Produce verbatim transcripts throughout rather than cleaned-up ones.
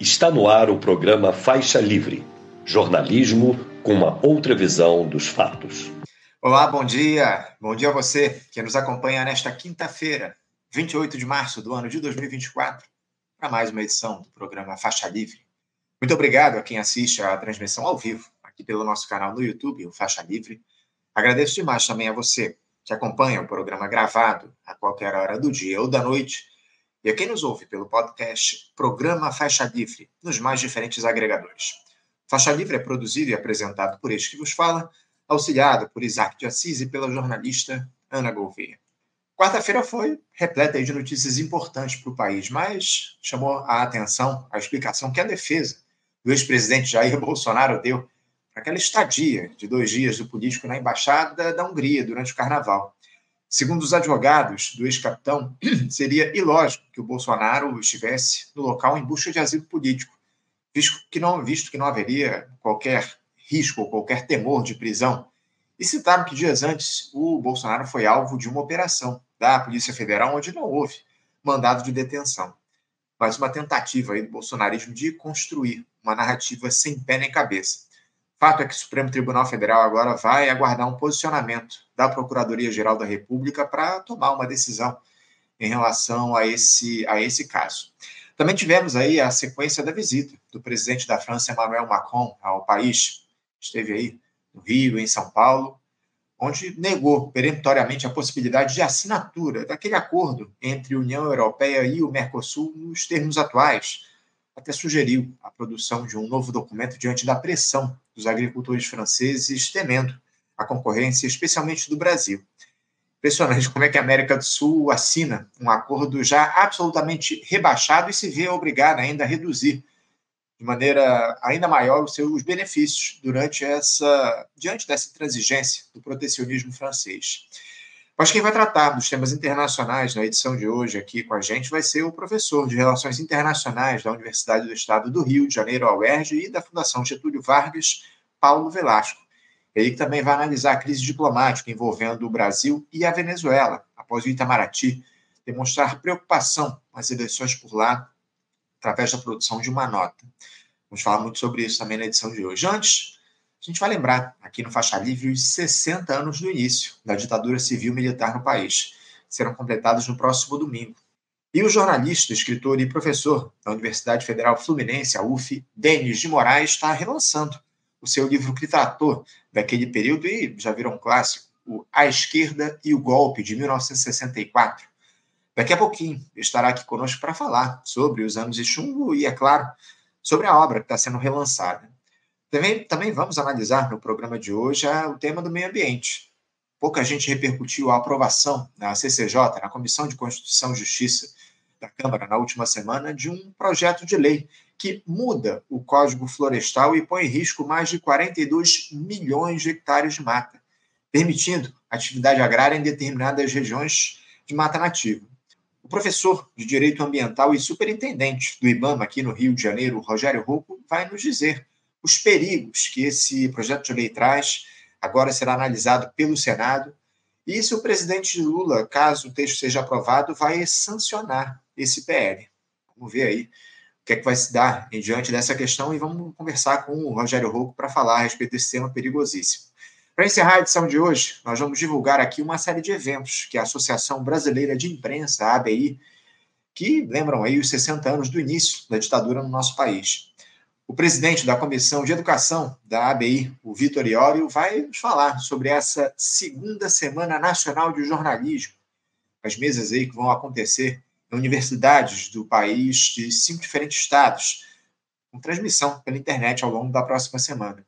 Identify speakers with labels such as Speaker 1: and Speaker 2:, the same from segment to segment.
Speaker 1: Está no ar o programa Faixa Livre, jornalismo com uma outra visão dos fatos.
Speaker 2: Olá, bom dia. Bom dia a você que nos acompanha nesta quinta-feira, vinte e oito de março do ano de dois mil e vinte e quatro, para mais uma edição do programa Faixa Livre. Muito obrigado a quem assiste a transmissão ao vivo, aqui pelo nosso canal no YouTube, o Faixa Livre. Agradeço demais também a você que acompanha o programa gravado a qualquer hora do dia ou da noite, e a quem nos ouve pelo podcast Programa Faixa Livre, nos mais diferentes agregadores. Faixa Livre é produzido e apresentado por este que vos fala, auxiliado por Isaac de Assis e pela jornalista Ana Gouveia. Quarta-feira foi repleta de notícias importantes para o país, mas chamou a atenção a explicação que a defesa do ex-presidente Jair Bolsonaro deu para aquela estadia de dois dias do político na Embaixada da Hungria durante o Carnaval. Segundo os advogados do ex-capitão, seria ilógico que o Bolsonaro estivesse no local em busca de asilo político, visto que não, visto que não haveria qualquer risco ou qualquer temor de prisão. E citaram que dias antes o Bolsonaro foi alvo de uma operação da Polícia Federal onde não houve mandado de detenção. Mas uma tentativa aí do bolsonarismo de construir uma narrativa sem pé nem cabeça. Fato é que o Supremo Tribunal Federal agora vai aguardar um posicionamento da Procuradoria-Geral da República para tomar uma decisão em relação a esse, a esse caso. Também tivemos aí a sequência da visita do presidente da França, Emmanuel Macron, ao país. Esteve aí no Rio, em São Paulo, onde negou peremptoriamente a possibilidade de assinatura daquele acordo entre a União Europeia e o Mercosul nos termos atuais. Até sugeriu a produção de um novo documento diante da pressão dos agricultores franceses, temendo a concorrência, especialmente do Brasil. Impressionante como é que a América do Sul assina um acordo já absolutamente rebaixado e se vê obrigada ainda a reduzir de maneira ainda maior os seus benefícios durante essa, diante dessa intransigência do protecionismo francês. Mas quem vai tratar dos temas internacionais na edição de hoje aqui com a gente vai ser o professor de Relações Internacionais da Universidade do Estado do Rio de Janeiro, a U E R J, e da Fundação Getúlio Vargas, Paulo Velasco. Ele que também vai analisar a crise diplomática envolvendo o Brasil e a Venezuela, após o Itamaraty demonstrar preocupação com as eleições por lá, através da produção de uma nota. Vamos falar muito sobre isso também na edição de hoje. Antes, a gente vai lembrar, aqui no Faixa Livre, os sessenta anos do início da ditadura civil-militar no país, que serão completados no próximo domingo. E o jornalista, escritor e professor da Universidade Federal Fluminense, a U F, Denis de Moraes, está relançando o seu livro que tratou daquele período e já virou um clássico, o A Esquerda e o Golpe, de mil novecentos e sessenta e quatro. Daqui a pouquinho estará aqui conosco para falar sobre os anos de chumbo e, é claro, sobre a obra que está sendo relançada. Também, também vamos analisar no programa de hoje o tema do meio ambiente. Pouca gente repercutiu a aprovação na C C J, na Comissão de Constituição e Justiça da Câmara, na última semana, de um projeto de lei que muda o Código Florestal e põe em risco mais de quarenta e dois milhões de hectares de mata, permitindo atividade agrária em determinadas regiões de mata nativa. O professor de Direito Ambiental e superintendente do IBAMA aqui no Rio de Janeiro, Rogério Rocco, vai nos dizer os perigos que esse projeto de lei traz, agora será analisado pelo Senado, e se o presidente Lula, caso o texto seja aprovado, vai sancionar esse P L. Vamos ver aí o que é que vai se dar em diante dessa questão e vamos conversar com o Rogério Rocco para falar a respeito desse tema perigosíssimo. Para encerrar a edição de hoje, nós vamos divulgar aqui uma série de eventos que a Associação Brasileira de Imprensa, a A B I, que lembram aí os sessenta anos do início da ditadura no nosso país. O presidente da Comissão de Educação da A B I, o Vitor Iorio, vai nos falar sobre essa segunda Semana Nacional de Jornalismo, as mesas aí que vão acontecer em universidades do país de cinco diferentes estados, com transmissão pela internet ao longo da próxima semana.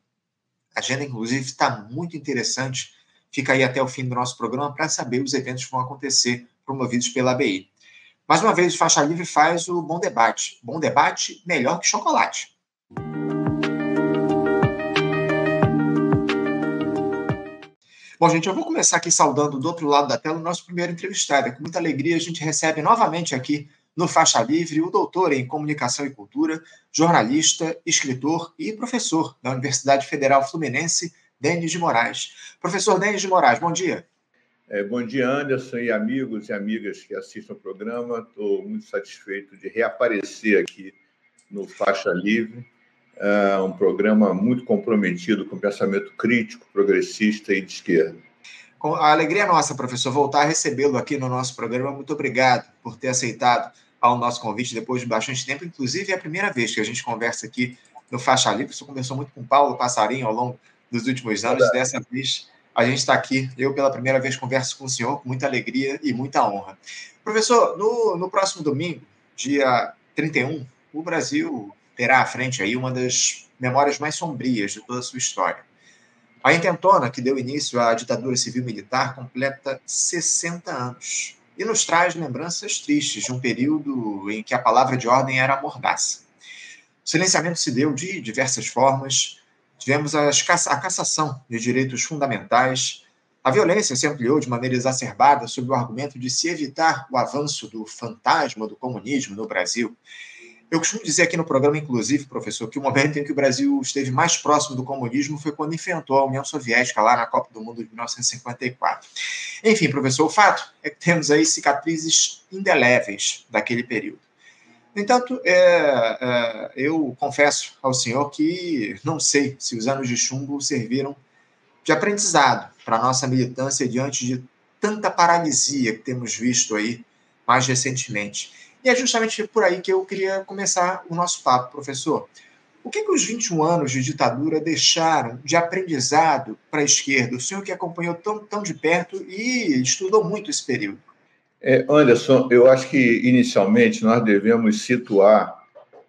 Speaker 2: A agenda, inclusive, está muito interessante. Fica aí até o fim do nosso programa para saber os eventos que vão acontecer promovidos pela A B I. Mais uma vez, o Faixa Livre faz o Bom Debate. Bom debate, melhor que chocolate. Bom, gente, eu vou começar aqui saudando do outro lado da tela o nosso primeiro entrevistado. Com muita alegria, a gente recebe novamente aqui no Faixa Livre o doutor em Comunicação e Cultura, jornalista, escritor e professor da Universidade Federal Fluminense, Denis de Moraes. Professor Denis de Moraes, bom dia.
Speaker 3: É, bom dia, Anderson, e amigos e amigas que assistem ao programa. Estou muito satisfeito de reaparecer aqui no Faixa Livre, uh, um programa muito comprometido com o pensamento crítico, progressista e de esquerda.
Speaker 2: Com a alegria nossa, professor, voltar a recebê-lo aqui no nosso programa. Muito obrigado por ter aceitado ao nosso convite depois de bastante tempo. Inclusive, é a primeira vez que a gente conversa aqui no Faixa Livre. O senhor conversou muito com o Paulo Passarinho ao longo dos últimos anos. E dessa vez, a gente está aqui. Eu, pela primeira vez, converso com o senhor com muita alegria e muita honra. Professor, no, no próximo domingo, dia trinta e um, o Brasil terá à frente aí uma das memórias mais sombrias de toda a sua história. A intentona que deu início à ditadura civil-militar completa sessenta anos e nos traz lembranças tristes de um período em que a palavra de ordem era mordaça. O silenciamento se deu de diversas formas, tivemos as caça- a cassação de direitos fundamentais, a violência se ampliou de maneira exacerbada sob o argumento de se evitar o avanço do fantasma do comunismo no Brasil. Eu costumo dizer aqui no programa, inclusive, professor, que o momento em que o Brasil esteve mais próximo do comunismo foi quando enfrentou a União Soviética lá na Copa do Mundo de mil novecentos e cinquenta e quatro. Enfim, professor, o fato é que temos aí cicatrizes indeléveis daquele período. No entanto, é, é, eu confesso ao senhor que não sei se os anos de chumbo serviram de aprendizado para a nossa militância diante de tanta paralisia que temos visto aí mais recentemente. E é justamente por aí que eu queria começar o nosso papo, professor. O que, que os vinte e um anos de ditadura deixaram de aprendizado para a esquerda? O senhor que acompanhou tão, tão de perto e estudou muito esse período.
Speaker 3: É, Anderson, eu acho que, inicialmente, nós devemos situar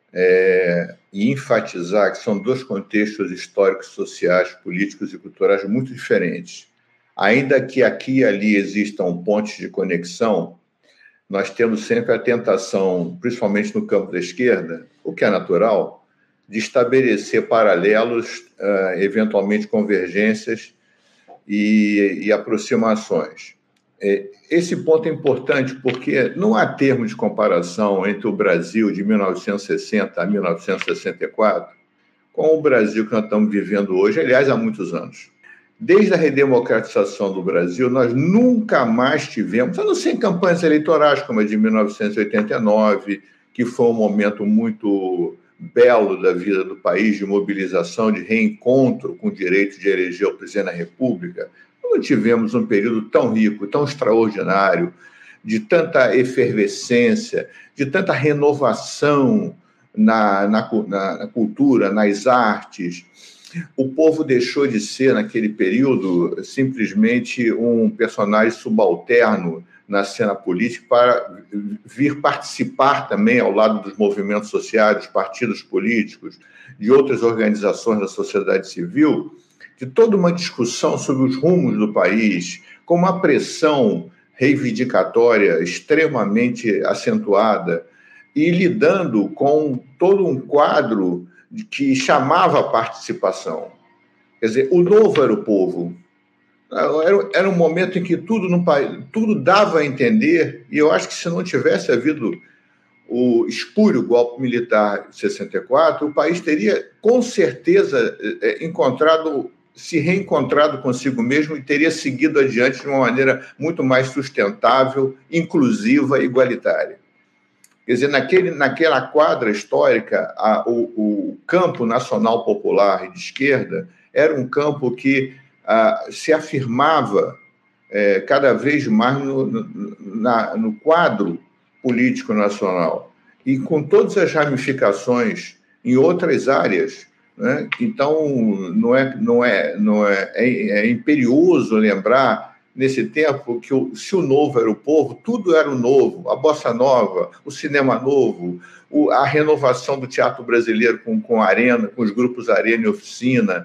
Speaker 3: é, e enfatizar que são dois contextos históricos, sociais, políticos e culturais muito diferentes. Ainda que aqui e ali existam pontos de conexão, nós temos sempre a tentação, principalmente no campo da esquerda, o que é natural, de estabelecer paralelos, uh, eventualmente convergências e, e aproximações. Esse ponto é importante porque não há termo de comparação entre o Brasil de mil novecentos e sessenta a mil novecentos e sessenta e quatro com o Brasil que nós estamos vivendo hoje, aliás, há muitos anos. Desde a redemocratização do Brasil, nós nunca mais tivemos, a não ser em campanhas eleitorais, como a de mil novecentos e oitenta e nove, que foi um momento muito belo da vida do país, de mobilização, de reencontro com o direito de eleger o presidente da República. Não tivemos um período tão rico, tão extraordinário, de tanta efervescência, de tanta renovação na, na, na, na cultura, nas artes. O povo deixou de ser, naquele período, simplesmente um personagem subalterno na cena política para vir participar também, ao lado dos movimentos sociais, dos partidos políticos, de outras organizações da sociedade civil, de toda uma discussão sobre os rumos do país, com uma pressão reivindicatória extremamente acentuada e lidando com todo um quadro que chamava a participação. Quer dizer, o novo era o povo. Era, era um momento em que tudo, no país, tudo dava a entender, e eu acho que se não tivesse havido o espúrio golpe militar de sessenta e quatro, o país teria, com certeza, encontrado, se reencontrado consigo mesmo e teria seguido adiante de uma maneira muito mais sustentável, inclusiva e igualitária. Quer dizer, naquele, naquela quadra histórica, a, o, o campo nacional popular e de esquerda era um campo que a, se afirmava é, cada vez mais no, no, na, no quadro político nacional e com todas as ramificações em outras áreas, né? Então, não é, não é, não é, é, é imperioso lembrar nesse tempo que o, se o novo era o povo, tudo era o novo, a bossa nova, o cinema novo, o, a renovação do teatro brasileiro com, com a Arena, com os grupos Arena e Oficina,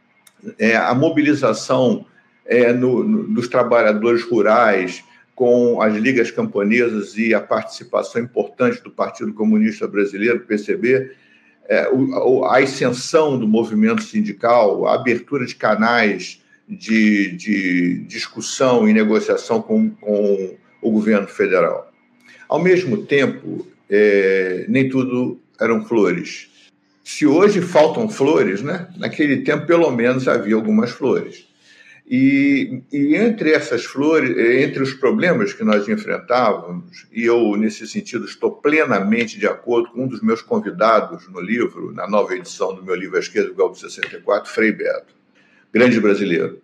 Speaker 3: é, a mobilização é, no, no, dos trabalhadores rurais com as ligas camponesas e a participação importante do Partido Comunista Brasileiro, P C B, é, o, a ascensão do movimento sindical, a abertura de canais De, de discussão e negociação com, com o governo federal. Ao mesmo tempo, é, nem tudo eram flores. Se hoje faltam flores, né? Naquele tempo, pelo menos, havia algumas flores. E, e entre essas flores, entre os problemas que nós enfrentávamos, e eu, nesse sentido, estou plenamente de acordo com um dos meus convidados no livro, na nova edição do meu livro A Esquerda do Golpe de sessenta e quatro, Frei Beto, grande brasileiro,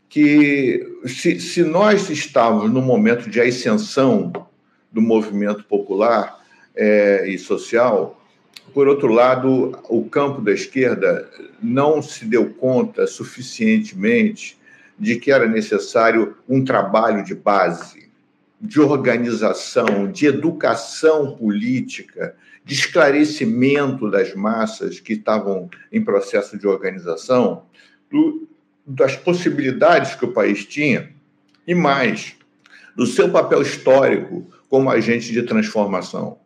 Speaker 3: que se, se nós estávamos num momento de ascensão do movimento popular é, e social, por outro lado, o campo da esquerda não se deu conta suficientemente de que era necessário um trabalho de base, de organização, de educação política, de esclarecimento das massas que estavam em processo de organização, do, das possibilidades que o país tinha e mais, do seu papel histórico como agente de transformação.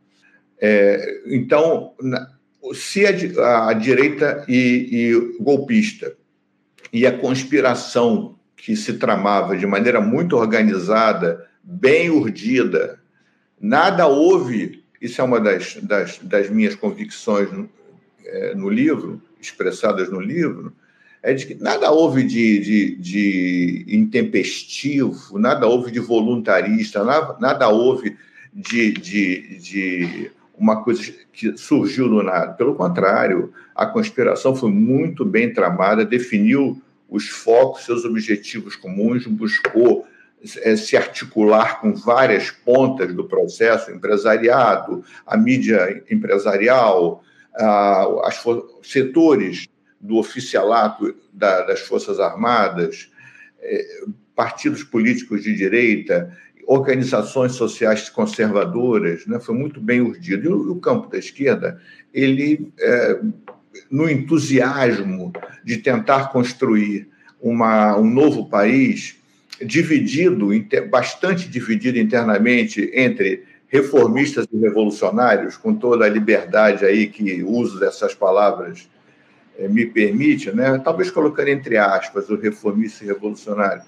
Speaker 3: É, então, se a, a direita e, e golpista e a conspiração que se tramava de maneira muito organizada, bem urdida, nada houve, isso é uma das, das, das minhas convicções no, é, no livro, expressadas no livro, é de que nada houve de, de, de intempestivo, nada houve de voluntarista, nada, nada houve de, de, de uma coisa que surgiu do nada. Pelo contrário, a conspiração foi muito bem tramada, definiu os focos, seus objetivos comuns, buscou é, se articular com várias pontas do processo, empresariado, a mídia empresarial, a, as, setores do oficialato da, das Forças Armadas, é, partidos políticos de direita, organizações sociais conservadoras, né? Foi muito bem urdido. E o, o campo da esquerda, ele... É, no entusiasmo de tentar construir uma, um novo país, dividido, bastante dividido internamente entre reformistas e revolucionários, com toda a liberdade aí que o uso dessas palavras eh, me permite, né? Talvez colocando entre aspas o reformista e revolucionário,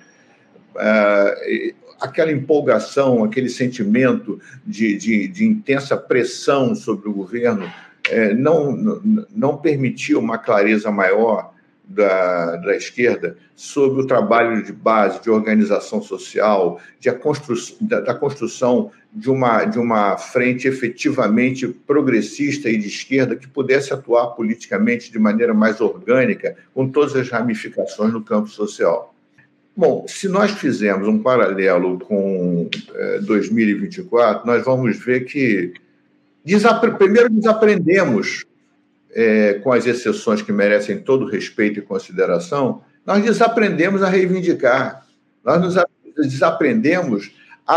Speaker 3: ah, aquela empolgação, aquele sentimento de, de, de intensa pressão sobre o governo, É, não, não, não permitiu uma clareza maior da, da esquerda sobre o trabalho de base, de organização social, de a constru, da, da construção de uma, de uma frente efetivamente progressista e de esquerda que pudesse atuar politicamente de maneira mais orgânica, com todas as ramificações no campo social. Bom, se nós fizermos um paralelo com é, dois mil e vinte e quatro, nós vamos ver que Desapre... Primeiro, desaprendemos, é, com as exceções que merecem todo respeito e consideração, nós desaprendemos a reivindicar, nós nos desaprendemos a,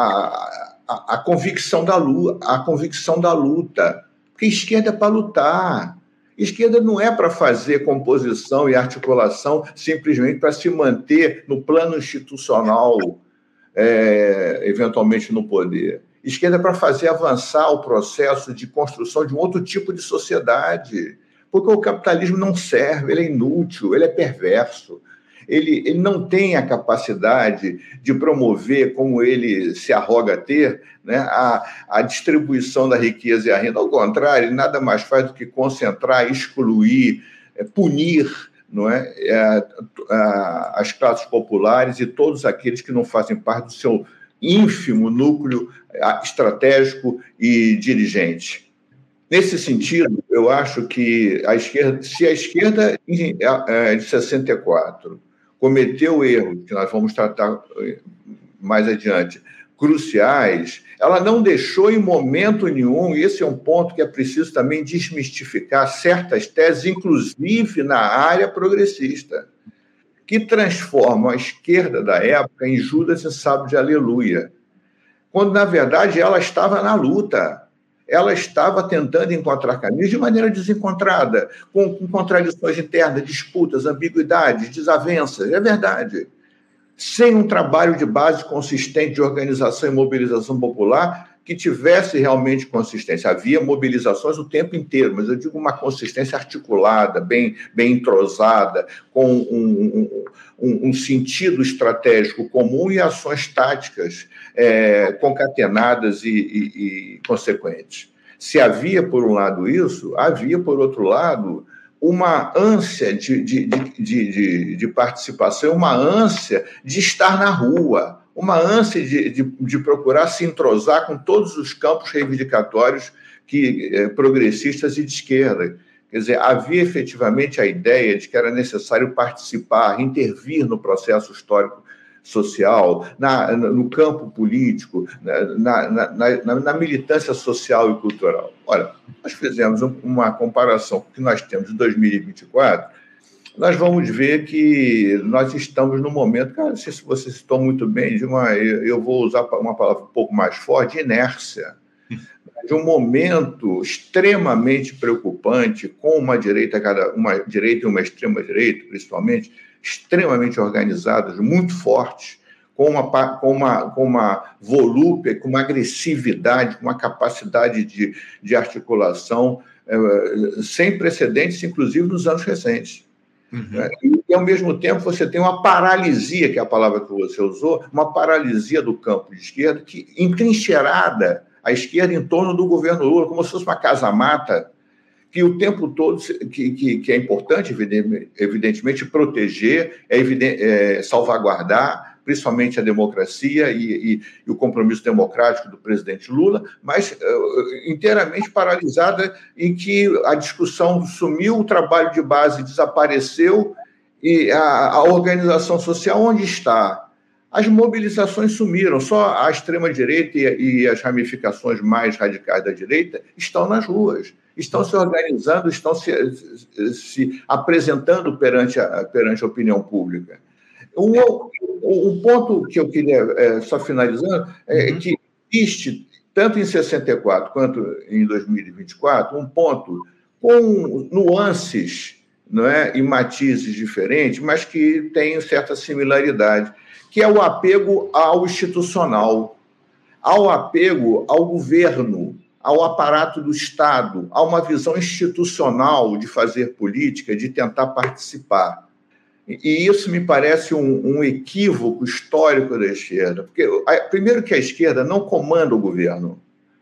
Speaker 3: a, a, a, convicção da luta, a convicção da luta, porque esquerda é para lutar, esquerda não é para fazer composição e articulação simplesmente para se manter no plano institucional, é, eventualmente no poder. Esquerda para fazer avançar o processo de construção de um outro tipo de sociedade, porque o capitalismo não serve, ele é inútil, ele é perverso, ele, ele não tem a capacidade de promover, como ele se arroga ter, né, a, a distribuição da riqueza e a renda. Ao contrário, ele nada mais faz do que concentrar, excluir, é, punir, não é, é, a, as classes populares e todos aqueles que não fazem parte do seu ínfimo núcleo estratégico e dirigente. Nesse sentido, eu acho que a esquerda, se a esquerda de sessenta e quatro cometeu erros, que nós vamos tratar mais adiante, cruciais, ela não deixou em momento nenhum, e esse é um ponto que é preciso também desmistificar, certas teses, inclusive na área progressista, que transformam a esquerda da época em Judas e sábio de aleluia, quando, na verdade, ela estava na luta, ela estava tentando encontrar caminhos de maneira desencontrada, com, com contradições internas, disputas, ambiguidades, desavenças, é verdade. Sem um trabalho de base consistente de organização e mobilização popular que tivesse realmente consistência. Havia mobilizações o tempo inteiro, mas eu digo uma consistência articulada, bem, bem entrosada, com um, um, um sentido estratégico comum e ações táticas é, concatenadas e, e, e consequentes. Se havia, por um lado, isso, havia, por outro lado, uma ânsia de, de, de, de, de participação, uma ânsia de estar na rua, uma ânsia de, de, de procurar se entrosar com todos os campos reivindicatórios que, eh, progressistas e de esquerda. Quer dizer, havia efetivamente a ideia de que era necessário participar, intervir no processo histórico social, na, no campo político, na, na, na, na militância social e cultural. Olha, nós fizemos uma comparação com o que nós temos de dois mil e vinte e quatro, nós vamos ver que nós estamos no momento, cara, se você citou muito bem, de uma, eu vou usar uma palavra um pouco mais forte, de inércia, de um momento extremamente preocupante, com uma direita, uma direita e uma extrema-direita, principalmente, extremamente organizadas, muito fortes, com uma, com uma, com uma volúpia, com uma agressividade, com uma capacidade de, de articulação eh, sem precedentes, inclusive nos anos recentes. Uhum. E, ao mesmo tempo, você tem uma paralisia, que é a palavra que você usou, uma paralisia do campo de esquerda, que entrincheirada a esquerda em torno do governo Lula, como se fosse uma casa-mata, que o tempo todo, que, que, que é importante, evidentemente, proteger, é evidente, é, salvaguardar, principalmente a democracia e, e, e o compromisso democrático do presidente Lula, mas uh, inteiramente paralisada, em que a discussão sumiu, o trabalho de base desapareceu, e a, a organização social onde está? As mobilizações sumiram, só a extrema-direita e, e as ramificações mais radicais da direita estão nas ruas, estão se organizando, estão se, se apresentando perante a, perante a opinião pública. Um, um ponto que eu queria, é, só finalizando, é uhum. que existe, tanto em sessenta e quatro quanto em dois mil e vinte e quatro, um ponto com nuances, não é, e matizes diferentes, mas que tem certa similaridade, que é o apego ao institucional, ao apego ao governo, ao aparato do Estado, a uma visão institucional de fazer política, de tentar participar. E isso me parece um, um equívoco histórico da esquerda, porque, primeiro, que a esquerda não comanda o governo.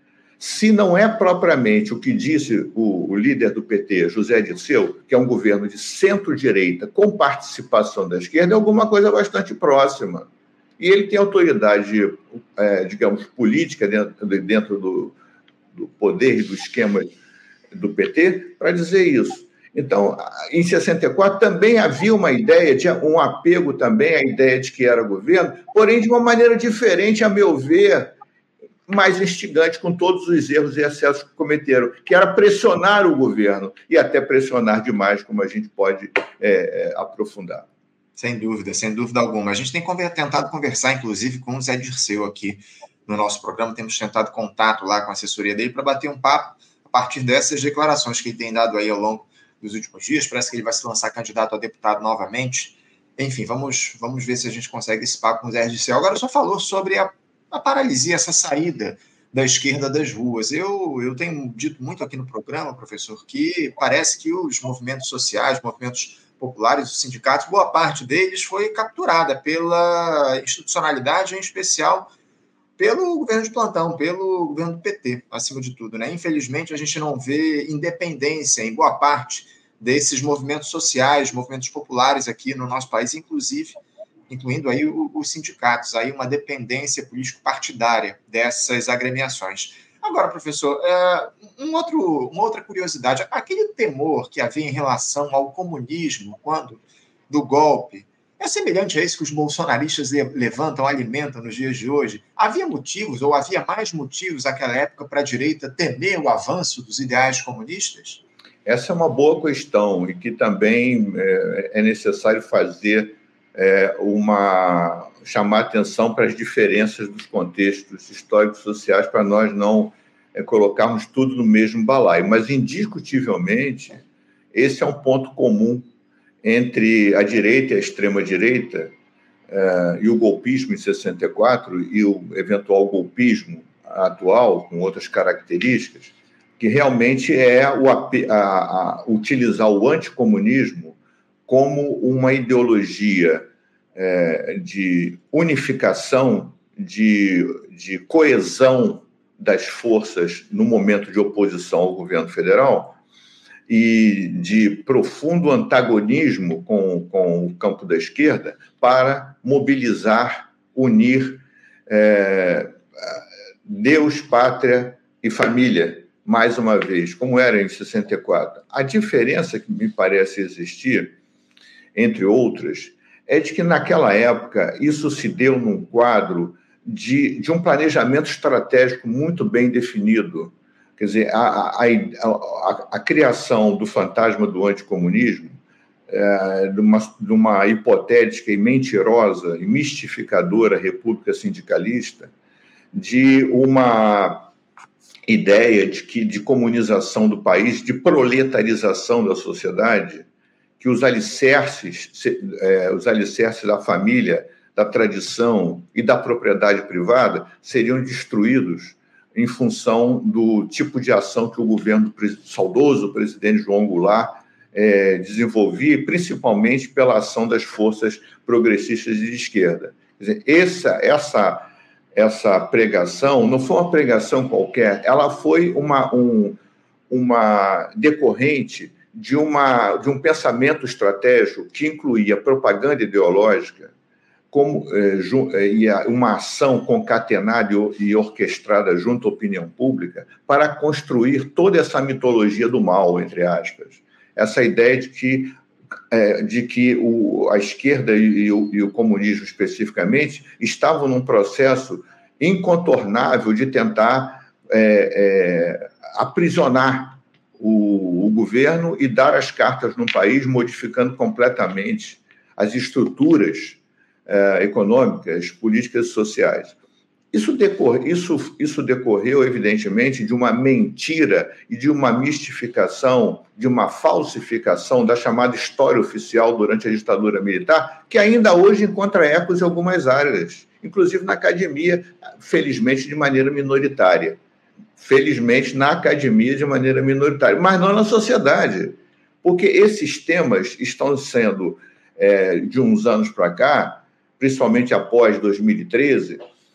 Speaker 3: Se não é propriamente o que disse o, o líder do P T, José Dirceu, que é um governo de centro-direita com participação da esquerda, é alguma coisa bastante próxima. E ele tem autoridade, é, digamos, política dentro, dentro do, do poder e do esquema do P T para dizer isso. Então, em sessenta e quatro, também havia uma ideia, de um apego também à ideia de que era governo, porém de uma maneira diferente, a meu ver, mais instigante, com todos os erros e excessos que cometeram, que era pressionar o governo, e até pressionar demais, como a gente pode é, aprofundar.
Speaker 2: Sem dúvida, sem dúvida alguma. A gente tem tentado conversar, inclusive, com o Zé Dirceu aqui no nosso programa, temos tentado contato lá com a assessoria dele para bater um papo a partir dessas declarações que ele tem dado aí ao longo dos últimos dias. Parece que ele vai se lançar candidato a deputado novamente. Enfim, vamos, vamos ver se a gente consegue esse papo com o Zé Dirceu. Agora, só falou sobre a a paralisia, essa saída da esquerda das ruas. Eu, eu tenho dito muito aqui no programa, professor, que parece que os movimentos sociais, movimentos populares, os sindicatos, boa parte deles foi capturada pela institucionalidade, em especial pelo governo de plantão, pelo governo do P T, acima de tudo, né? Infelizmente, a gente não vê independência em boa parte desses movimentos sociais, movimentos populares aqui no nosso país, inclusive incluindo aí os sindicatos, aí uma dependência político-partidária dessas agremiações. Agora, professor, um outro, uma outra curiosidade, aquele temor que havia em relação ao comunismo, quando do golpe, é semelhante a isso que os bolsonaristas levantam, alimentam nos dias de hoje? Havia motivos, ou havia mais motivos naquela época para a direita temer o avanço dos ideais comunistas?
Speaker 3: Essa é uma boa questão, e que também é necessário fazer É uma, chamar atenção para as diferenças dos contextos históricos e sociais, para nós não é, colocarmos tudo no mesmo balaio. Mas, indiscutivelmente, esse é um ponto comum entre a direita e a extrema-direita, é, e o golpismo em sessenta e quatro e o eventual golpismo atual, com outras características, que realmente é o, a, a, utilizar o anticomunismo como uma ideologia é, de unificação, de, de coesão das forças no momento de oposição ao governo federal, e de profundo antagonismo com, com o campo da esquerda para mobilizar, unir é, Deus, pátria e família, mais uma vez, como era em sessenta e quatro. A diferença que me parece existir, entre outras, é de que, naquela época, isso se deu num quadro de, de um planejamento estratégico muito bem definido. Quer dizer, a, a, a, a criação do fantasma do anticomunismo, é, de, uma, de uma hipotética e mentirosa e mistificadora república sindicalista, de uma ideia de, que, de comunização do país, de proletarização da sociedade, que os alicerces, é, os alicerces da família, da tradição e da propriedade privada seriam destruídos em função do tipo de ação que o governo do saudoso presidente João Goulart é, desenvolvia, principalmente pela ação das forças progressistas de esquerda. Quer dizer, essa, essa, essa pregação não foi uma pregação qualquer, ela foi uma, um, uma decorrente de, uma, de um pensamento estratégico que incluía propaganda ideológica como eh, uma ação concatenada e orquestrada junto à opinião pública para construir toda essa mitologia do mal, entre aspas. Essa ideia de que, eh, de que o, a esquerda e o, e o comunismo, especificamente, estavam num processo incontornável de tentar eh, eh, aprisionar O, o governo e dar as cartas no país, modificando completamente as estruturas eh, econômicas, políticas e sociais. Isso, decor, isso, isso decorreu, evidentemente, de uma mentira e de uma mistificação, de uma falsificação da chamada história oficial durante a ditadura militar, que ainda hoje encontra ecos em algumas áreas, inclusive na academia, felizmente de maneira minoritária. Felizmente, na academia, de maneira minoritária, mas não na sociedade, porque esses temas estão sendo, é, de uns anos para cá, principalmente após dois mil e treze,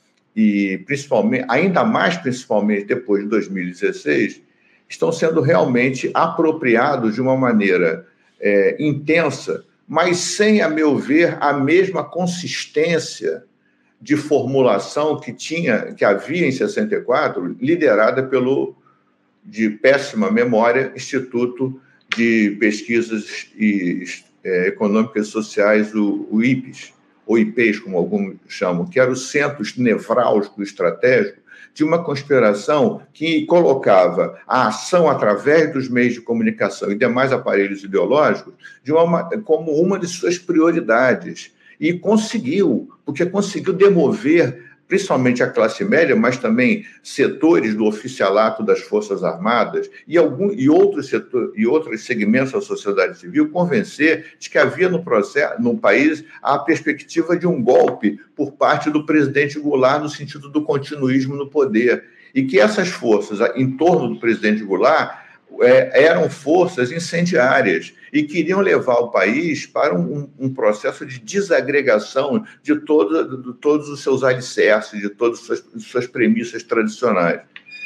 Speaker 3: e principalmente, ainda mais principalmente depois de dois mil e dezesseis, estão sendo realmente apropriados de uma maneira é, intensa, mas sem, a meu ver, a mesma consistência de formulação que tinha, que havia em sessenta e quatro, liderada pelo, de péssima memória, Instituto de Pesquisas e, é, Econômicas e Sociais, o, o I P E S, ou I P E S, como alguns chamam, que era o centro nevrálgico estratégico de uma conspiração que colocava a ação através dos meios de comunicação e demais aparelhos ideológicos de uma, como uma de suas prioridades. E conseguiu, porque conseguiu demover, principalmente a classe média, mas também setores do oficialato das Forças Armadas e, algum, e, outros, setor, e outros segmentos da sociedade civil, convencer de que havia no, processo, no país a perspectiva de um golpe por parte do presidente Goulart no sentido do continuismo no poder. E que essas forças em torno do presidente Goulart é, eram forças incendiárias e queriam levar o país para um, um processo de desagregação de, todo, de todos os seus alicerces, de todas as suas, suas premissas tradicionais.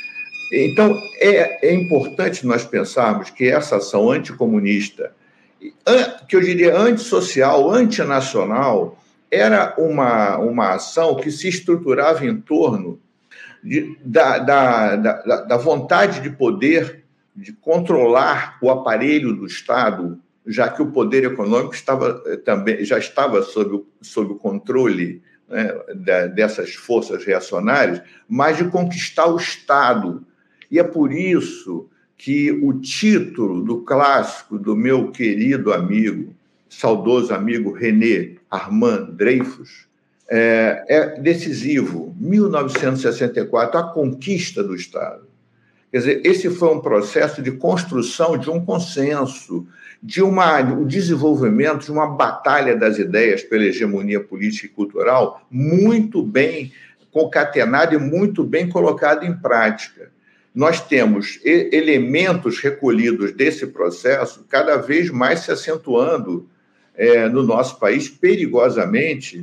Speaker 3: Então, é, é importante nós pensarmos que essa ação anticomunista, que eu diria antissocial, antinacional, era uma, uma ação que se estruturava em torno de, da, da, da, da vontade de poder, de controlar o aparelho do Estado, já que o poder econômico estava, também, já estava sob, sob o controle, né, da, dessas forças reacionárias, mas de conquistar o Estado. E é por isso que o título do clássico do meu querido amigo, saudoso amigo René Armand Dreyfus, é, é decisivo. mil novecentos e sessenta e quatro, a conquista do Estado. Quer dizer, esse foi um processo de construção de um consenso, de uma, o desenvolvimento de uma batalha das ideias pela hegemonia política e cultural muito bem concatenada e muito bem colocada em prática. Nós temos elementos recolhidos desse processo cada vez mais se acentuando é, no nosso país perigosamente,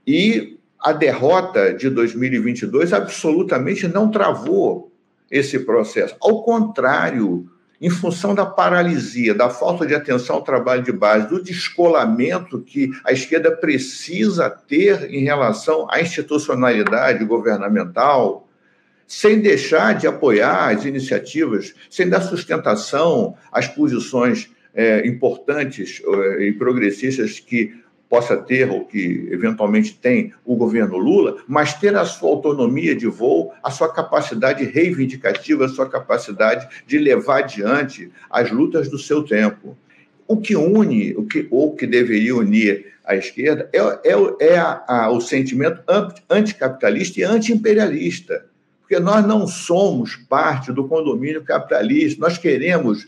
Speaker 3: e a derrota de dois mil e vinte e dois absolutamente não travou esse processo. Ao contrário, em função da paralisia, da falta de atenção ao trabalho de base, do descolamento que a esquerda precisa ter em relação à institucionalidade governamental, sem deixar de apoiar as iniciativas, sem dar sustentação às posições é, importantes é, e progressistas que possa ter, ou que eventualmente tem, o governo Lula, mas ter a sua autonomia de voo, a sua capacidade reivindicativa, a sua capacidade de levar adiante as lutas do seu tempo. O que une, o que, ou que deveria unir a esquerda, é, é, é a, a, o sentimento anticapitalista e antiimperialista. Porque nós não somos parte do condomínio capitalista, nós queremos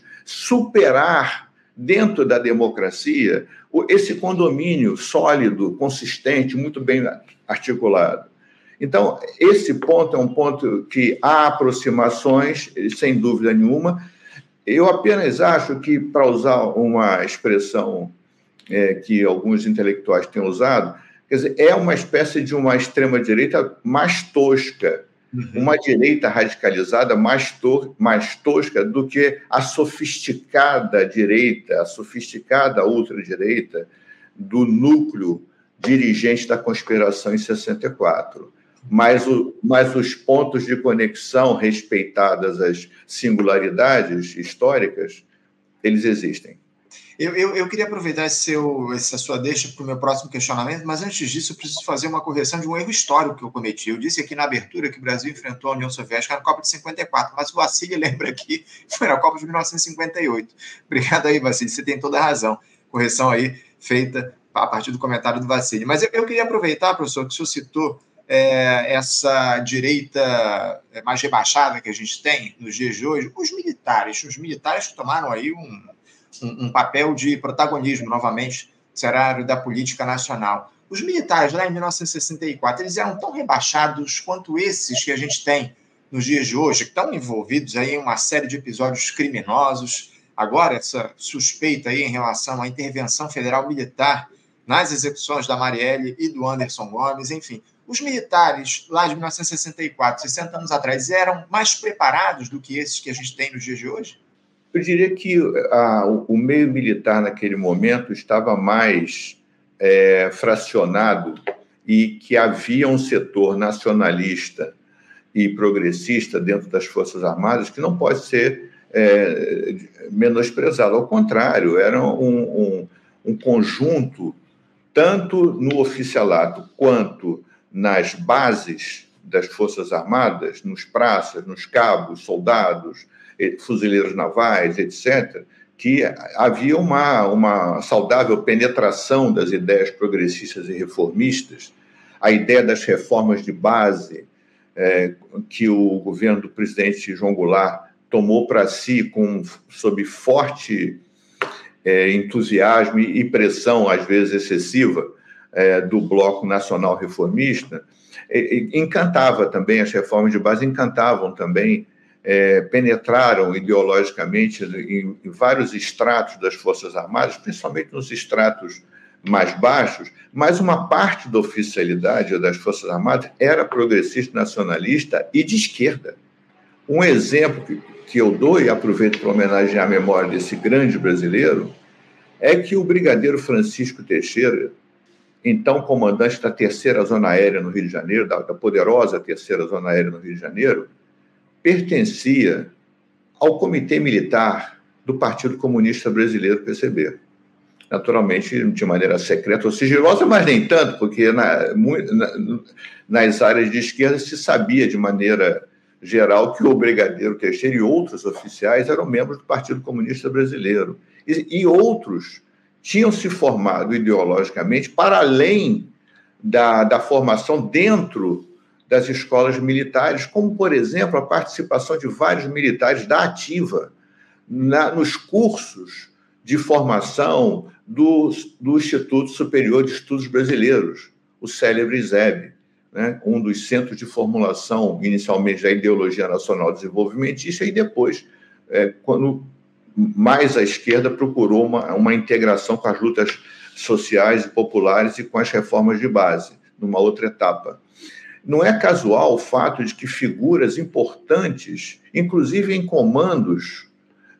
Speaker 3: superar, dentro da democracia, esse condomínio sólido, consistente, muito bem articulado. Então, esse ponto é um ponto que há aproximações, sem dúvida nenhuma. Eu apenas acho que, para usar uma expressão é, que alguns intelectuais têm usado, quer dizer, é uma espécie de uma extrema-direita mais tosca, uma direita radicalizada mais, to- mais tosca do que a sofisticada direita, a sofisticada ultradireita do núcleo dirigente da conspiração em sessenta e quatro. Mas, o, mas os pontos de conexão, respeitadas as singularidades históricas, eles existem.
Speaker 2: Eu, eu, eu queria aproveitar esse seu, essa sua deixa para o meu próximo questionamento, mas antes disso eu preciso fazer uma correção de um erro histórico que eu cometi. Eu disse aqui na abertura que o Brasil enfrentou a União Soviética na Copa de cinquenta e quatro, mas o Vassili lembra aqui que foi na Copa de mil novecentos e cinquenta e oito. Obrigado aí, Vassili, você tem toda a razão. Correção aí feita a partir do comentário do Vassili. Mas eu, eu queria aproveitar, professor, que o senhor citou é, essa direita mais rebaixada que a gente tem nos dias de hoje, os militares, os militares que tomaram aí um Um, um papel de protagonismo, novamente, no cenário da política nacional. Os militares, lá em mil novecentos e sessenta e quatro, eles eram tão rebaixados quanto esses que a gente tem nos dias de hoje, que estão envolvidos aí em uma série de episódios criminosos. Agora, essa suspeita aí em relação à intervenção federal militar nas execuções da Marielle e do Anderson Gomes, enfim. Os militares, lá de mil novecentos e sessenta e quatro, sessenta anos atrás, eram mais preparados do que esses que a gente tem nos dias de hoje?
Speaker 3: Eu diria que a, o meio militar, naquele momento, estava mais é, fracionado e que havia um setor nacionalista e progressista dentro das Forças Armadas que não pode ser é, menosprezado. Ao contrário, era um, um, um conjunto, tanto no oficialato quanto nas bases das Forças Armadas, nos praças, nos cabos, soldados, fuzileiros navais, etcétera, que havia uma, uma saudável penetração das ideias progressistas e reformistas, a ideia das reformas de base é, que o governo do presidente João Goulart tomou para si com, sob forte é, entusiasmo e pressão, às vezes excessiva, é, do Bloco Nacional Reformista, é, encantava também, as reformas de base encantavam também, É, penetraram ideologicamente em, em vários estratos das Forças Armadas, principalmente nos estratos mais baixos, mas uma parte da oficialidade das Forças Armadas era progressista, nacionalista e de esquerda. Um exemplo que, que eu dou, e aproveito para homenagear a memória desse grande brasileiro, é que o brigadeiro Francisco Teixeira, então comandante da terceira Zona Aérea no Rio de Janeiro, da, da poderosa terceira Zona Aérea no Rio de Janeiro, pertencia ao Comitê Militar do Partido Comunista Brasileiro, P C B. Naturalmente, de maneira secreta ou sigilosa, mas nem tanto, porque na, na, nas áreas de esquerda se sabia de maneira geral que o brigadeiro Teixeira e outros oficiais eram membros do Partido Comunista Brasileiro. E, e outros tinham se formado ideologicamente para além da, da formação dentro das escolas militares, como, por exemplo, a participação de vários militares da ativa na, nos cursos de formação do, do Instituto Superior de Estudos Brasileiros, o célebre I S E B, né? Um dos centros de formulação, inicialmente, da ideologia nacional desenvolvimentista, e depois, é, quando mais a esquerda procurou uma, uma integração com as lutas sociais e populares e com as reformas de base, numa outra etapa. Não é casual o fato de que figuras importantes, inclusive em comandos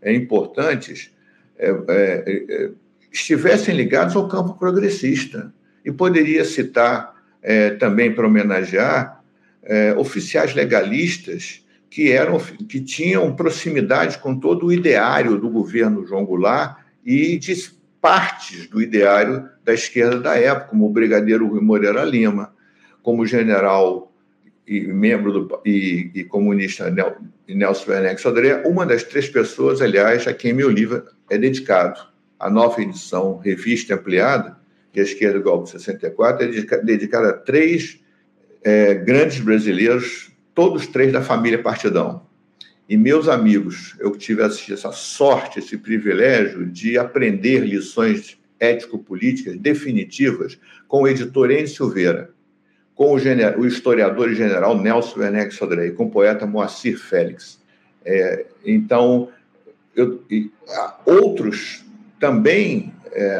Speaker 3: é, importantes é, é, estivessem ligados ao campo progressista. E poderia citar é, também, para homenagear, é, oficiais legalistas que, eram, que tinham proximidade com todo o ideário do governo João Goulart e de partes do ideário da esquerda da época, como o brigadeiro Rui Moreira Lima, como o general e membro do, e, e comunista Nelson Werneck Sodré, uma das três pessoas, aliás, a quem meu livro é dedicado. A nova edição, revista ampliada, que é a Esquerda do Golpe de sessenta e quatro, é dedicada a três é, grandes brasileiros, todos três da família Partidão. E, meus amigos, eu tive essa sorte, esse privilégio de aprender lições ético-políticas definitivas com o editor Enio Silveira, com o, gener... o historiador e general Nelson Werneck Sodré, com o poeta Moacir Félix. É, então, eu... e, outros também,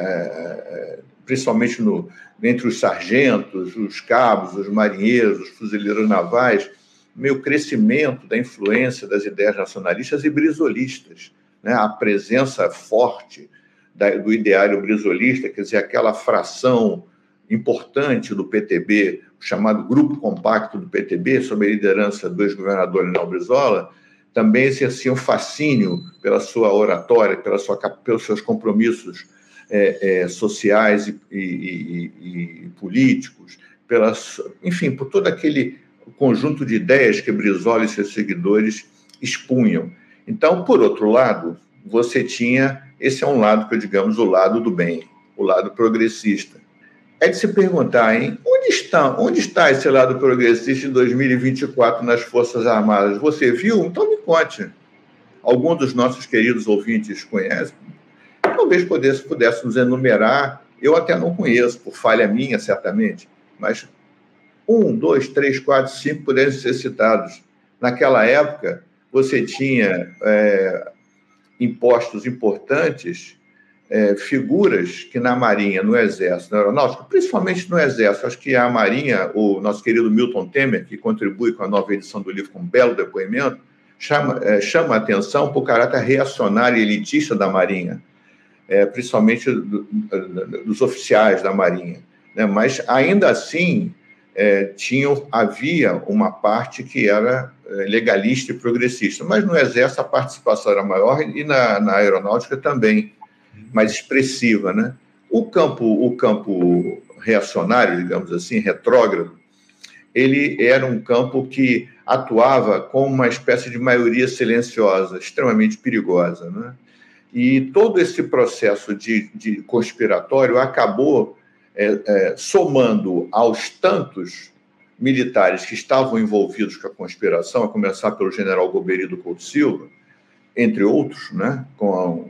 Speaker 3: é, principalmente no, entre os sargentos, os cabos, os marinheiros, os fuzileiros navais, meu crescimento da influência das ideias nacionalistas e brizolistas, né? A presença forte da, do ideário brizolista, quer dizer, aquela fração importante do P T B, o chamado Grupo Compacto do P T B, sob a liderança do ex-governador Leonel Brizola, também exercia um fascínio pela sua oratória, pela sua, pelos seus compromissos é, é, sociais e, e, e, e políticos, pelas, enfim, por todo aquele conjunto de ideias que Brizola e seus seguidores expunham. Então, por outro lado, você tinha, esse é um lado que, digamos, o lado do bem, o lado progressista. É de se perguntar, hein, onde está, onde está esse lado progressista em dois mil e vinte e quatro nas Forças Armadas? Você viu? Então me conte. Algum dos nossos queridos ouvintes conhece? Talvez pudesse, pudéssemos enumerar, eu até não conheço, por falha minha, certamente, mas um, dois, três, quatro, cinco pudessem ser citados. Naquela época, você tinha é, impostos importantes, é, figuras que na Marinha, no Exército, na Aeronáutica, principalmente no Exército, acho que a Marinha, o nosso querido Milton Temer, que contribui com a nova edição do livro com um belo depoimento, chama, é, chama a atenção para o caráter reacionário e elitista da Marinha, é, principalmente do, do, dos oficiais da Marinha, né? Mas, ainda assim, É, tinham, havia uma parte que era é, legalista e progressista, mas no Exército a participação era maior e na, na Aeronáutica também, mais expressiva, né? O campo, o campo reacionário, digamos assim, retrógrado, ele era um campo que atuava com uma espécie de maioria silenciosa, extremamente perigosa, né? E todo esse processo de, de conspiratório acabou É, é, somando aos tantos militares que estavam envolvidos com a conspiração, a começar pelo general Goberido Couto Silva, entre outros, né, com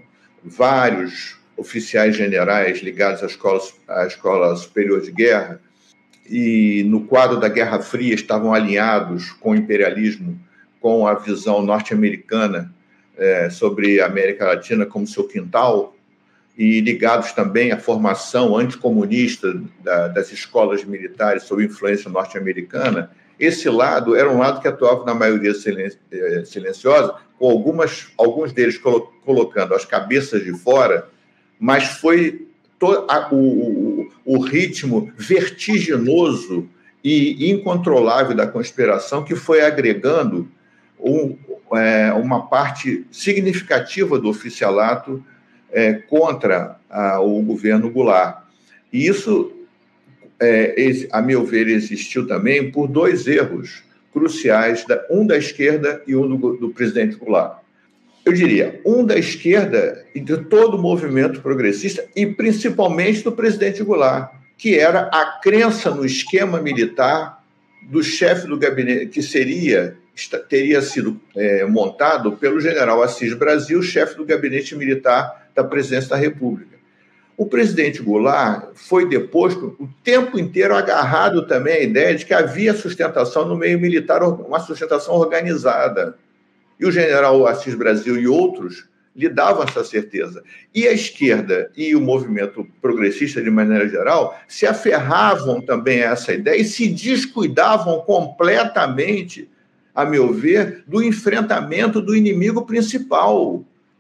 Speaker 3: vários oficiais generais ligados à escola, à escola superior de guerra, e no quadro da Guerra Fria estavam alinhados com o imperialismo, com a visão norte-americana é, sobre a América Latina como seu quintal, e ligados também à formação anticomunista da, das escolas militares sob influência norte-americana. Esse lado era um lado que atuava na maioria silen, silenciosa, com algumas, alguns deles colo, colocando as cabeças de fora, mas foi to, a, o, o ritmo vertiginoso e incontrolável da conspiração que foi agregando um, é, uma parte significativa do oficialato É, contra a, o governo Goulart. E isso, é, a meu ver, existiu também por dois erros cruciais, um da esquerda e um do, do presidente Goulart. Eu diria, um da esquerda e de todo o movimento progressista, e principalmente do presidente Goulart, que era a crença no esquema militar do chefe do gabinete, que seria... teria sido é, montado pelo general Assis Brasil, chefe do gabinete militar da presidência da República. O presidente Goulart foi deposto o tempo inteiro agarrado também à ideia de que havia sustentação no meio militar, uma sustentação organizada. E o general Assis Brasil e outros lhe davam essa certeza. E a esquerda e o movimento progressista, de maneira geral, se aferravam também a essa ideia e se descuidavam completamente, a meu ver, do enfrentamento do inimigo principal.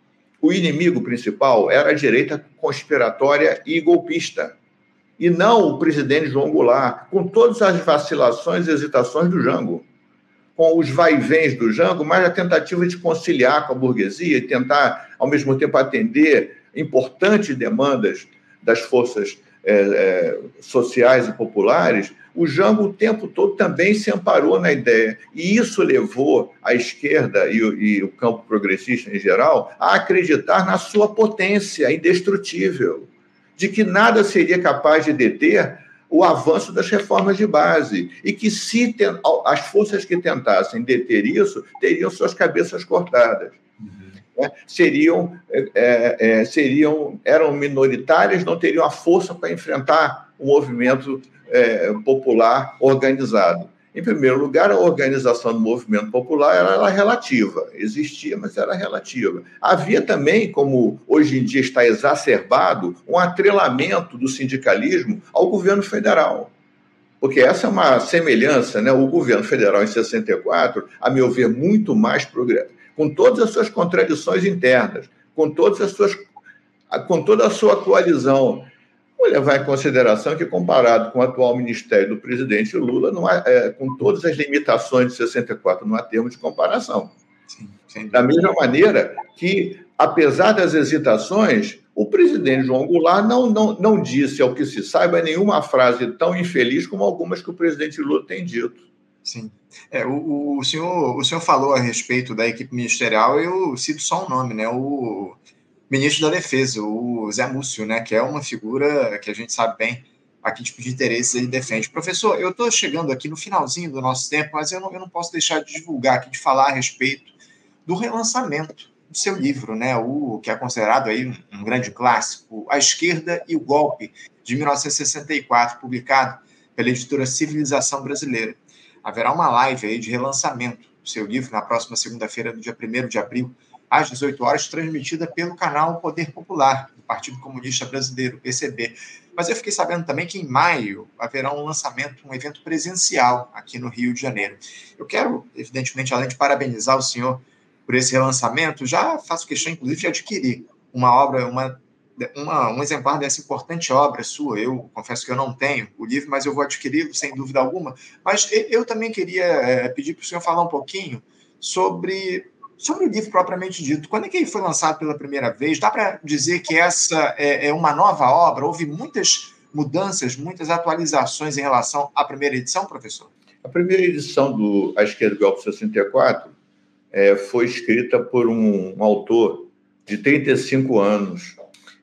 Speaker 3: o inimigo principal era a direita conspiratória e golpista, e não o presidente João Goulart, com todas as vacilações e hesitações do Jango, com os vai-vens do Jango, mas a tentativa de conciliar com a burguesia e tentar, ao mesmo tempo, atender importantes demandas das forças é, é, sociais e populares. O Jango, o tempo todo, também se amparou na ideia. E isso levou a esquerda e o, e o campo progressista, em geral, a acreditar na sua potência indestrutível, de que nada seria capaz de deter o avanço das reformas de base, e que se ten... as forças que tentassem deter isso teriam suas cabeças cortadas. Uhum. Né? Seriam, é, é, seriam, eram minoritárias, não teriam a força para enfrentar o movimento é, popular organizado. Em primeiro lugar, a organização do movimento popular era, era relativa, existia, mas era relativa. Havia também, como hoje em dia está exacerbado, um atrelamento do sindicalismo ao governo federal. Porque essa é uma semelhança, né? O governo federal, em sessenta e quatro, a meu ver, muito mais progressista, com todas as suas contradições internas, com, todas as suas, com toda a sua coalizão. Vou levar em consideração que, comparado com o atual ministério do presidente Lula, não há, é, com todas as limitações de sessenta e quatro, não há termo de comparação. Sim, sim. Da mesma maneira que, apesar das hesitações, o presidente João Goulart não, não, não disse, ao que se saiba, nenhuma frase tão infeliz como algumas que o presidente Lula tem dito.
Speaker 2: Sim. É, o, o, senhor, o senhor falou a respeito da equipe ministerial, eu cito só um nome, né? O ministro da Defesa, o Zé Múcio, né, que é uma figura que a gente sabe bem a que tipo de interesses ele defende. Professor, eu estou chegando aqui no finalzinho do nosso tempo, mas eu não, eu não posso deixar de divulgar aqui, de falar a respeito do relançamento do seu livro, né, o que é considerado aí um, um grande clássico, A Esquerda e o Golpe, de mil novecentos e sessenta e quatro, publicado pela editora Civilização Brasileira. Haverá uma live aí de relançamento do seu livro na próxima segunda-feira, no dia primeiro de abril, às dezoito horas, transmitida pelo canal Poder Popular, do Partido Comunista Brasileiro, P C B. Mas eu fiquei sabendo também que em maio haverá um lançamento, um evento presencial aqui no Rio de Janeiro. Eu quero, evidentemente, além de parabenizar o senhor por esse relançamento, já faço questão, inclusive, de adquirir uma obra, uma, uma, um exemplar dessa importante obra sua. Eu confesso que eu não tenho o livro, mas eu vou adquiri-lo, sem dúvida alguma. Mas eu também queria é, pedir para o senhor falar um pouquinho sobre... Sobre o livro propriamente dito, quando é que ele foi lançado pela primeira vez? Dá para dizer que essa é, é uma nova obra? Houve muitas mudanças, muitas atualizações em relação à primeira edição, professor?
Speaker 3: A primeira edição do A Esquerda e o Golpe de sessenta e quatro é, foi escrita por um, um autor de trinta e cinco anos,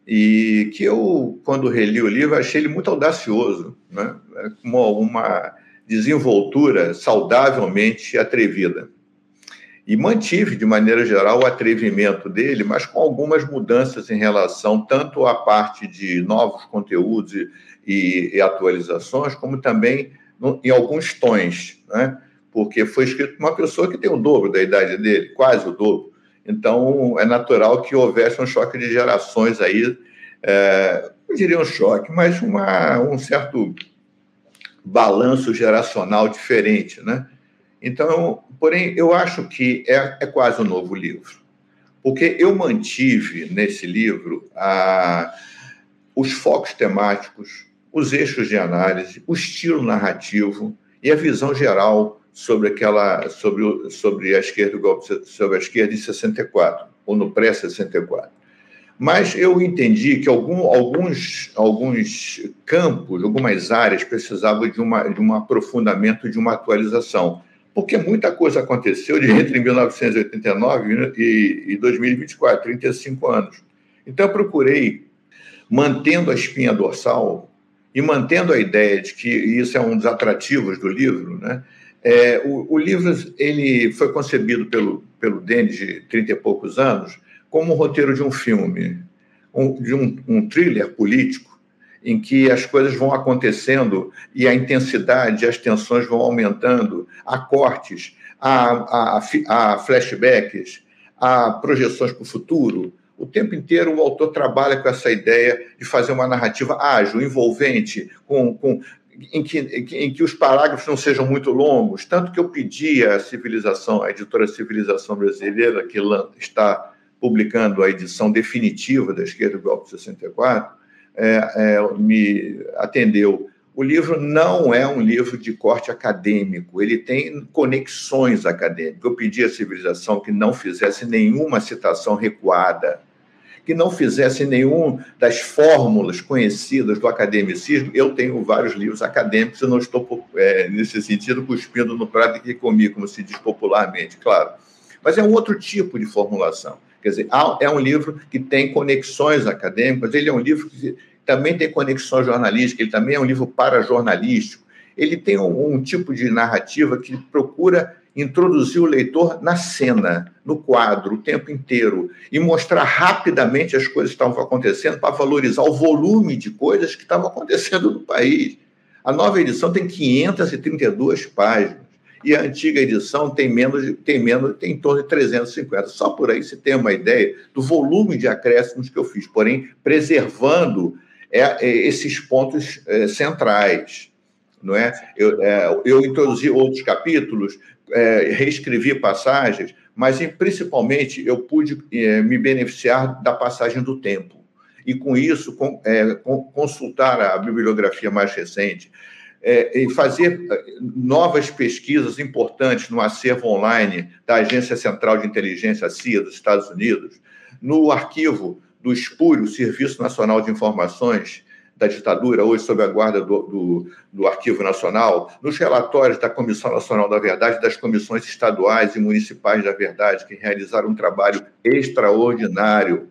Speaker 3: e que eu, quando reli o livro, achei ele muito audacioso, né? Uma, uma desenvoltura saudavelmente atrevida. E mantive, de maneira geral, o atrevimento dele, mas com algumas mudanças em relação tanto à parte de novos conteúdos e, e, e atualizações, como também no, em alguns tons, né? Porque foi escrito por uma pessoa que tem o dobro da idade dele, quase o dobro. Então, é natural que houvesse um choque de gerações aí, é, não diria um choque, mas uma, um certo balanço geracional diferente, né? Então, porém, eu acho que é, é quase um novo livro, porque eu mantive nesse livro a, os focos temáticos, os eixos de análise, o estilo narrativo e a visão geral sobre aquela, sobre, o, sobre a esquerda, sobre a esquerda em sessenta e quatro, ou no pré-sessenta e quatro. Mas eu entendi que algum, alguns, alguns campos, algumas áreas precisavam de, uma, de um aprofundamento, de uma atualização, porque muita coisa aconteceu de entre mil novecentos e oitenta e nove e, e dois mil e vinte e quatro, trinta e cinco anos. Então, eu procurei, mantendo a espinha dorsal e mantendo a ideia de que isso é um dos atrativos do livro, né? É, o, o livro ele foi concebido pelo, pelo Denis, de trinta e poucos anos, como um roteiro de um filme, um, de um, um thriller político, em que as coisas vão acontecendo e a intensidade, as tensões vão aumentando, há cortes, há, há, há flashbacks, há projeções para o futuro. O tempo inteiro o autor trabalha com essa ideia de fazer uma narrativa ágil, envolvente, com, com, em, que, em que os parágrafos não sejam muito longos. Tanto que eu pedi à Civilização, à editora Civilização Brasileira, que está publicando a edição definitiva da Esquerda do Golpe de sessenta e quatro, é, é, me atendeu. O livro não é um livro de corte acadêmico, ele tem conexões acadêmicas. Eu pedi à civilização que não fizesse nenhuma citação recuada, que não fizesse nenhum das fórmulas conhecidas do academicismo. Eu tenho vários livros acadêmicos, eu não estou, é, nesse sentido, cuspindo no prato que comi, como se diz popularmente, claro. Mas é um outro tipo de formulação. Quer dizer, é um livro que tem conexões acadêmicas, ele é um livro que também tem conexões jornalísticas, ele também é um livro parajornalístico, ele tem um, um tipo de narrativa que procura introduzir o leitor na cena, no quadro, o tempo inteiro, e mostrar rapidamente as coisas que estavam acontecendo para valorizar o volume de coisas que estavam acontecendo no país. A nova edição tem quinhentas e trinta e duas páginas, e a antiga edição tem menos, tem menos, tem em torno de trezentas e cinquenta. Só por aí se tem uma ideia do volume de acréscimos que eu fiz, porém preservando é, é, esses pontos é, centrais. Não é? Eu, é, eu introduzi outros capítulos, é, reescrevi passagens, mas principalmente eu pude é, me beneficiar da passagem do tempo. E com isso, com, é, com, consultar a bibliografia mais recente, é, e fazer novas pesquisas importantes no acervo online da Agência Central de Inteligência, C I A, dos Estados Unidos, no arquivo do SPURI, o Serviço Nacional de Informações da ditadura, hoje sob a guarda do, do, do Arquivo Nacional, nos relatórios da Comissão Nacional da Verdade, das comissões estaduais e municipais da verdade, que realizaram um trabalho extraordinário,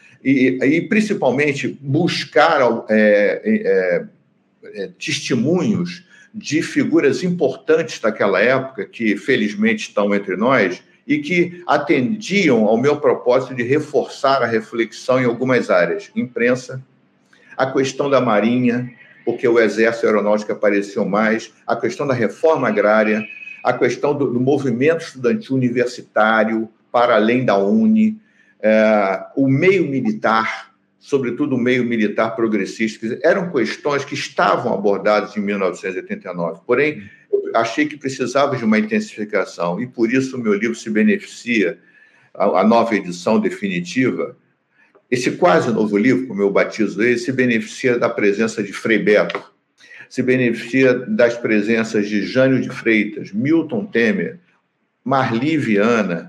Speaker 3: e, e principalmente buscar é, é, é, testemunhos de figuras importantes daquela época, que felizmente estão entre nós, e que atendiam ao meu propósito de reforçar a reflexão em algumas áreas: imprensa, a questão da Marinha, porque o Exército e a Aeronáutica apareciam mais, a questão da reforma agrária, a questão do, do movimento estudantil universitário para além da Uni, é, o meio militar, sobretudo o meio militar progressista. Eram questões que estavam abordadas em mil novecentos e oitenta e nove, porém, eu achei que precisava de uma intensificação, e por isso o meu livro se beneficia, a, a nova edição definitiva. Esse quase novo livro, como eu batizo ele, se beneficia da presença de Frei Beto, se beneficia das presenças de Jânio de Freitas, Milton Temer, Marli Viana,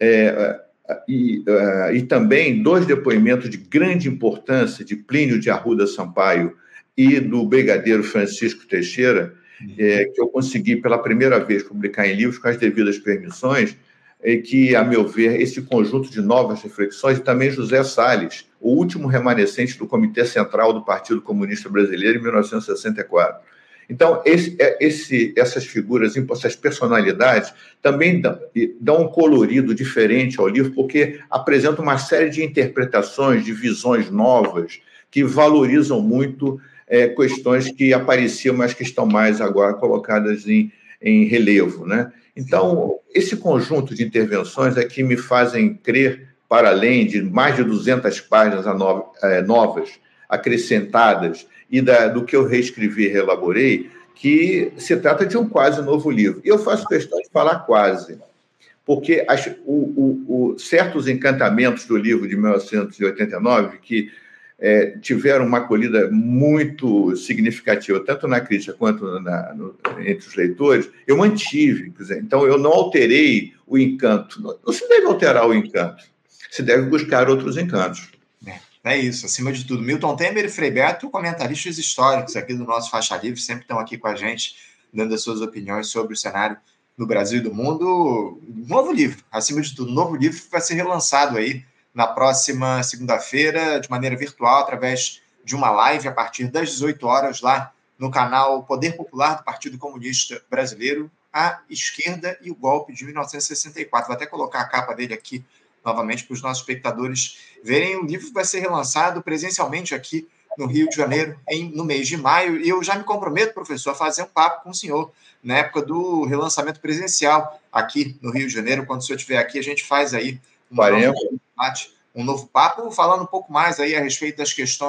Speaker 3: é, e, uh, e também dois depoimentos de grande importância de Plínio de Arruda Sampaio e do brigadeiro Francisco Teixeira, é, que eu consegui pela primeira vez publicar em livros com as devidas permissões, e que, a meu ver, esse conjunto de novas reflexões, e também José Salles, o último remanescente do Comitê Central do Partido Comunista Brasileiro em mil novecentos e sessenta e quatro. Então, esse, esse, essas figuras, essas personalidades, também dão, dão um colorido diferente ao livro, porque apresentam uma série de interpretações, de visões novas, que valorizam muito é, questões que apareciam, mas que estão mais agora colocadas em, em relevo, né? Então, esse conjunto de intervenções é que me fazem crer, para além de mais de duzentas páginas novas, acrescentadas, e da, do que eu reescrevi e reelaborei, que se trata de um quase novo livro. E eu faço questão de falar quase, porque as, o, o, o, certos encantamentos do livro de mil novecentos e oitenta e nove, que é, tiveram uma acolhida muito significativa, tanto na crítica quanto na, no, entre os leitores, eu mantive. Quer dizer, então, eu não alterei o encanto. Não se deve alterar o encanto, se deve buscar outros encantos.
Speaker 2: É, é isso, acima de tudo. Milton Temer e Frei Beto, comentaristas históricos aqui do nosso Faixa Livre, sempre estão aqui com a gente, dando as suas opiniões sobre o cenário do Brasil e do mundo. Novo livro, acima de tudo, novo livro que vai ser relançado aí na próxima segunda-feira, de maneira virtual, através de uma live a partir das dezoito horas, lá no canal Poder Popular do Partido Comunista Brasileiro, a esquerda e o golpe de mil novecentos e sessenta e quatro. Vou até colocar a capa dele aqui novamente para os nossos espectadores verem. O livro vai ser relançado presencialmente aqui no Rio de Janeiro em, no mês de maio, e eu já me comprometo, professor, a fazer um papo com o senhor na época do relançamento presencial aqui no Rio de Janeiro. Quando o senhor estiver aqui, a gente faz aí uma nova, um novo papo, falando um pouco mais aí a respeito das questões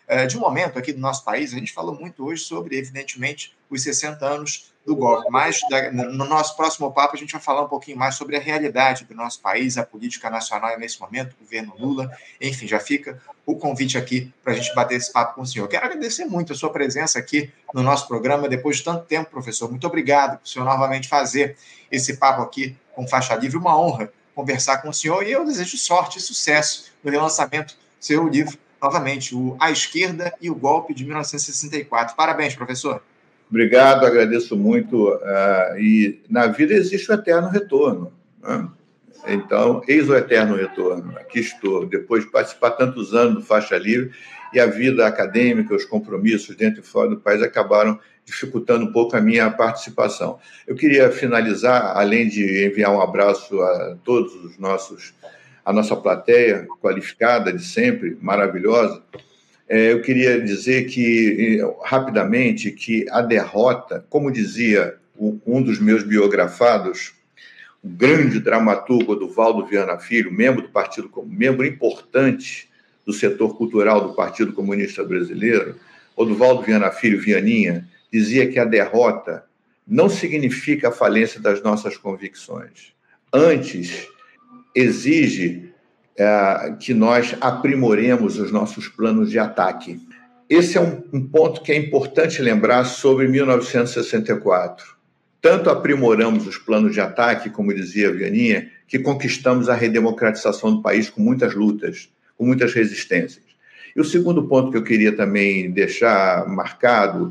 Speaker 2: de um momento aqui do nosso país. A gente falou muito hoje sobre, evidentemente, os sessenta anos do golpe, mas no nosso próximo papo a gente vai falar um pouquinho mais sobre a realidade do nosso país, a política nacional nesse momento, o governo Lula, enfim, já fica o convite aqui para a gente bater esse papo com o senhor. Quero agradecer muito a sua presença aqui no nosso programa, depois de tanto tempo, professor. Muito obrigado por o senhor novamente fazer esse papo aqui com Faixa Livre, uma honra conversar com o senhor, e eu desejo sorte e sucesso no relançamento do seu livro, novamente, o A Esquerda e o Golpe de mil novecentos e sessenta e quatro. Parabéns, professor.
Speaker 3: Obrigado, agradeço muito. Uh, e na vida existe o eterno retorno, né? Então, eis o eterno retorno. Aqui estou, depois de participar tantos anos do Faixa Livre, e a vida acadêmica, os compromissos dentro e fora do país acabaram dificultando um pouco a minha participação. Eu queria finalizar, além de enviar um abraço a todos os nossos, a nossa plateia qualificada de sempre, maravilhosa. Eu queria dizer que, rapidamente, que a derrota, como dizia um dos meus biografados, o grande dramaturgo Oduvaldo Viana Filho, membro do Partido, membro importante do setor cultural do Partido Comunista Brasileiro, Oduvaldo Viana Filho, Vianinha, dizia que a derrota não significa a falência das nossas convicções. Antes, exige É, que nós aprimoremos os nossos planos de ataque. Esse é um, um ponto que é importante lembrar sobre mil novecentos e sessenta e quatro. Tanto aprimoramos os planos de ataque, como dizia a Vianinha, que conquistamos a redemocratização do país com muitas lutas, com muitas resistências. E o segundo ponto que eu queria também deixar marcado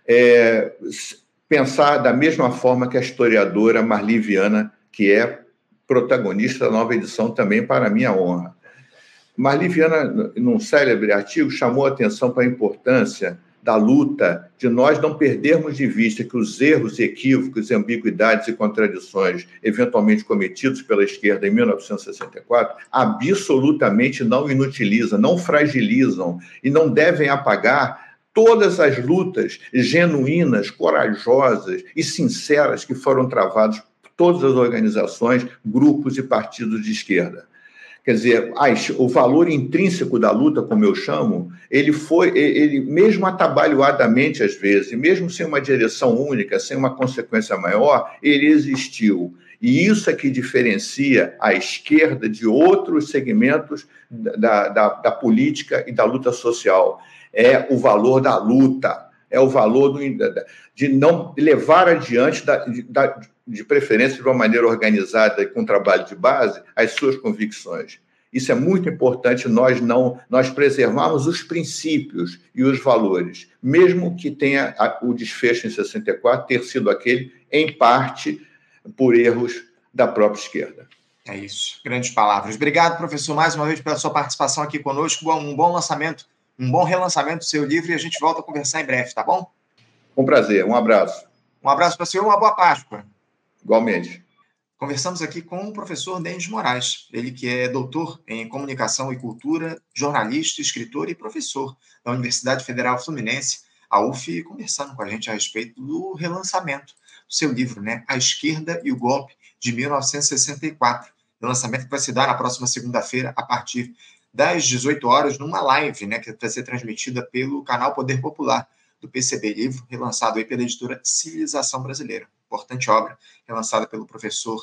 Speaker 3: é pensar da mesma forma que a historiadora Marli Viana, que é protagonista da nova edição também, para minha honra. Marli Viana, num célebre artigo, chamou a atenção para a importância da luta, de nós não perdermos de vista que os erros, equívocos, ambiguidades e contradições eventualmente cometidos pela esquerda em mil novecentos e sessenta e quatro absolutamente não inutilizam, não fragilizam e não devem apagar todas as lutas genuínas, corajosas e sinceras que foram travadas todas as organizações, grupos e partidos de esquerda. Quer dizer, o valor intrínseco da luta, como eu chamo, ele foi, ele, mesmo atabalhoadamente às vezes, mesmo sem uma direção única, sem uma consequência maior, ele existiu. E isso é que diferencia a esquerda de outros segmentos da, da, da política e da luta social. É o valor da luta, é o valor do, de não levar adiante da, da de preferência de uma maneira organizada e com trabalho de base, as suas convicções. Isso é muito importante, nós não nós preservarmos os princípios e os valores, mesmo que tenha o desfecho em sessenta e quatro ter sido aquele, em parte, por erros da própria esquerda.
Speaker 2: É isso, grandes palavras. Obrigado, professor, mais uma vez pela sua participação aqui conosco. Um bom lançamento, um bom relançamento do seu livro, e a gente volta a conversar em breve, tá bom?
Speaker 3: Com prazer, um abraço.
Speaker 2: Um abraço para o senhor, uma boa Páscoa.
Speaker 3: Igualmente.
Speaker 2: Conversamos aqui com o professor Denis Moraes, ele que é doutor em Comunicação e Cultura, jornalista, escritor e professor da Universidade Federal Fluminense, a U F, conversando com a gente a respeito do relançamento do seu livro, né? A Esquerda e o Golpe, de mil novecentos e sessenta e quatro. Relançamento que vai se dar na próxima segunda-feira, a partir das dezoito horas, numa live, né, que vai ser transmitida pelo canal Poder Popular do P C B Livro, relançado aí pela editora Civilização Brasileira. Importante obra, relançada pelo professor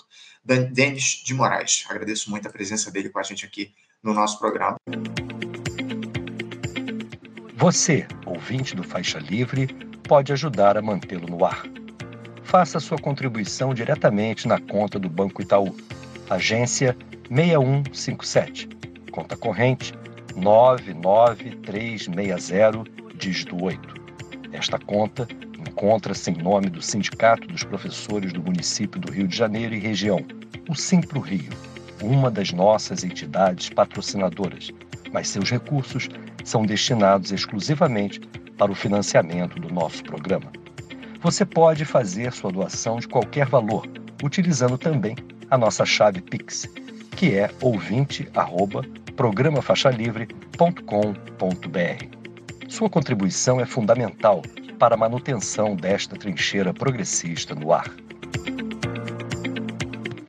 Speaker 2: Denis de Moraes. Agradeço muito a presença dele com a gente aqui no nosso programa.
Speaker 1: Você, ouvinte do Faixa Livre, pode ajudar a mantê-lo no ar. Faça sua contribuição diretamente na conta do Banco Itaú, agência seis um cinco sete, conta corrente nove nove três seis zero, dígito oito. Esta conta encontra-se em nome do Sindicato dos Professores do Município do Rio de Janeiro e região, o Simpro Rio, uma das nossas entidades patrocinadoras, mas seus recursos são destinados exclusivamente para o financiamento do nosso programa. Você pode fazer sua doação de qualquer valor, utilizando também a nossa chave Pix, que é ouvinte arroba programa faixa livre ponto com ponto br. Sua contribuição é fundamental para a manutenção desta trincheira progressista no ar.